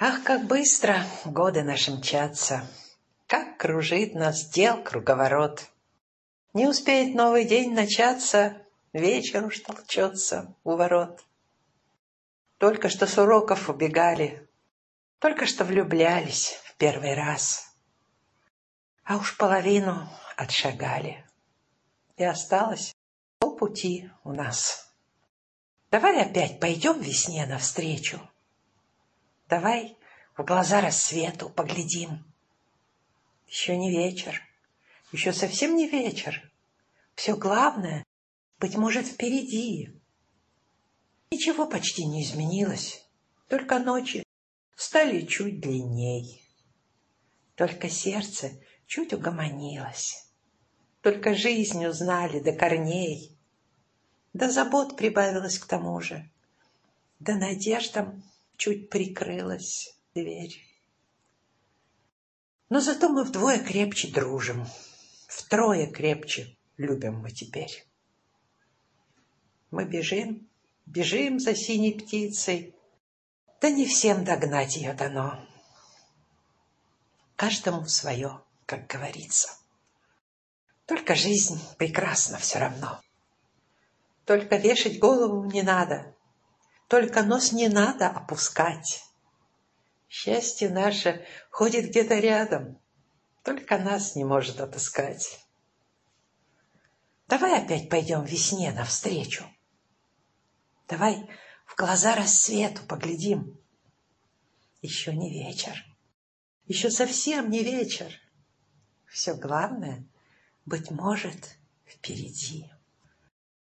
Ах, как быстро годы наши мчатся, как кружит нас дел круговорот. Не успеет новый день начаться, вечер уж толчется у ворот. Только что с уроков убегали, только что влюблялись в первый раз, а уж половину отшагали, и осталось полпути у нас. Давай опять пойдем весне навстречу, давай в глаза рассвету поглядим. Еще не вечер, еще совсем не вечер. Все главное, быть может, впереди. Ничего почти не изменилось, только ночи стали чуть длинней. Только сердце чуть угомонилось, только жизнь узнали до корней. Да забот прибавилось к тому же, да надеждам чуть прикрылась дверь. Но зато мы вдвое крепче дружим, втрое крепче любим мы теперь. Мы бежим, бежим за синей птицей, да не всем догнать ее дано. Каждому свое, как говорится. Только жизнь прекрасна все равно. Только вешать голову не надо, только нос не надо опускать. Счастье наше ходит где-то рядом, только нас не может отыскать. Давай опять пойдем весне навстречу. Давай в глаза рассвету поглядим. Еще не вечер, еще совсем не вечер. Все главное, быть может, впереди.